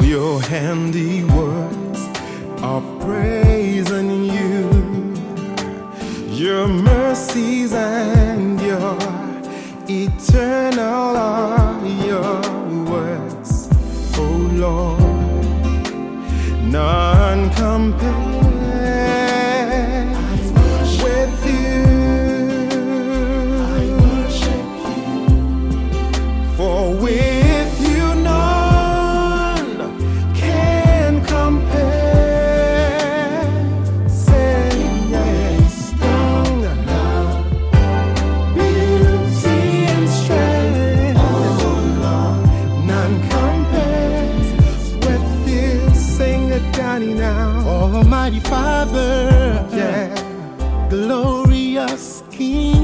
Your handiworks are praising you. Your mercies and your eternal are your works, oh Lord, none compared with you. I worship you, for with you none can compare. Say yes, strong love, beauty and strength, oh Lord, none compares with you. Sing it, Daddy, now. Almighty Father, yeah, glorious King.